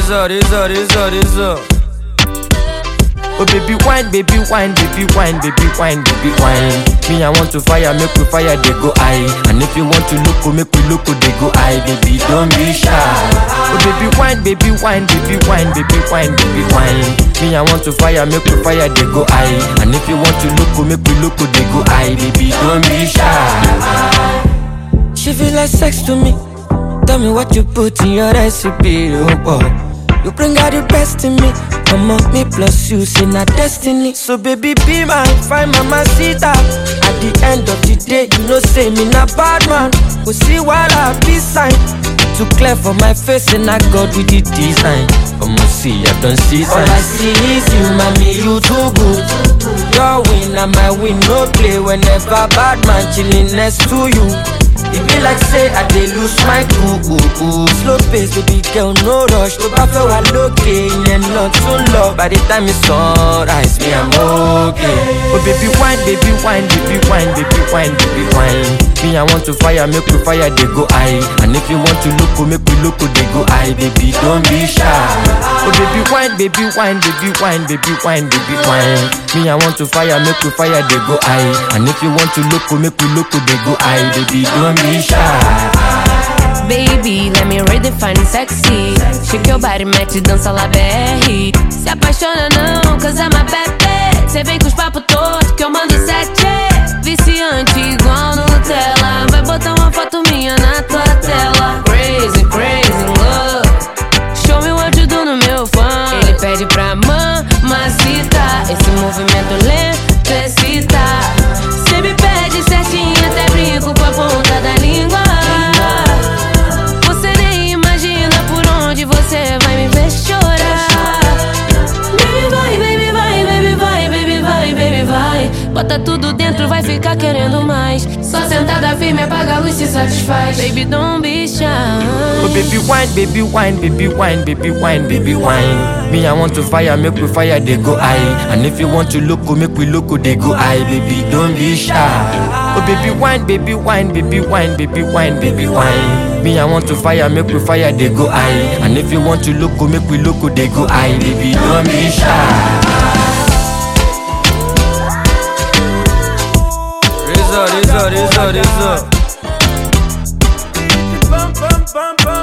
Razor. Oh baby wine, baby wine, baby wine, baby wine, baby wine. Me I want to fire, make we fire, they go high. And if you want to look, make we look, they go high. Baby don't be shy. Oh baby wine, baby wine, baby wine, baby wine, baby wine. Me I want to fire, make we fire, they go high. And if you want to look, make we look, they go high. Baby don't be shy. She feel like sex to me. Tell me what you put in your recipe. Oh, you bring out the best in me. Come on, me plus you, say not destiny. So baby, be mine, find mamacita. At the end of the day, you know say me not bad man. We see while I be sign. Too clear for my face and I got with the design. Come on, see, I don't see sign. All I see is you, mommy, you too good. Your win and my win, no play. Whenever bad man chilling next to you, it be like say I dey lose my cool. Slow pace, baby girl, no rush. To back for a look and not too low. By the time it's sunrise, me I'm okay. Oh baby wine, baby wine, baby wine, baby wine, baby wine. Me I want to fire, make we fire, they go high. And if you want to look, make we look, they go high. Baby don't be shy. Oh baby wine, baby wine, baby wine, baby wine, baby wine. Me I want to fire, make we fire, they go high. And if you want to look, make we look, they go high. Baby don't be shy. Baby, let me redefine sexy. Shake your body, mete dança lá BR. Se apaixona não, cause I'm a bad bitch. Cê vem com os papos todos que eu mando 7. Viciante igual Nutella. Vai botar uma foto minha na tua tela. Crazy, crazy love. Show me what you do no meu fã. Ele pede pra mamacita. Esse movimento lento excita. Cê me pede certinho, até brinco com a ponta da língua. Você nem imagina por onde você vai me ver chorar. Baby vai, baby vai, baby vai, baby vai, baby vai. Bota tudo dentro, vai ficar querendo mais. Só sentada firme, apaga a luz, se satisfaz. Baby don't be shy. Oh baby wine, baby wine, baby wine, baby wine, baby wine. Me I want to fire, make we fire, they go high. And if you want to look, make we look, they go high. Baby don't be shy. Oh baby wine, baby wine, baby wine, baby wine, baby wine. Me I want to fire, make we fire, they go high. And if you want to look, make we look, they go high. Baby don't be shy. Razor.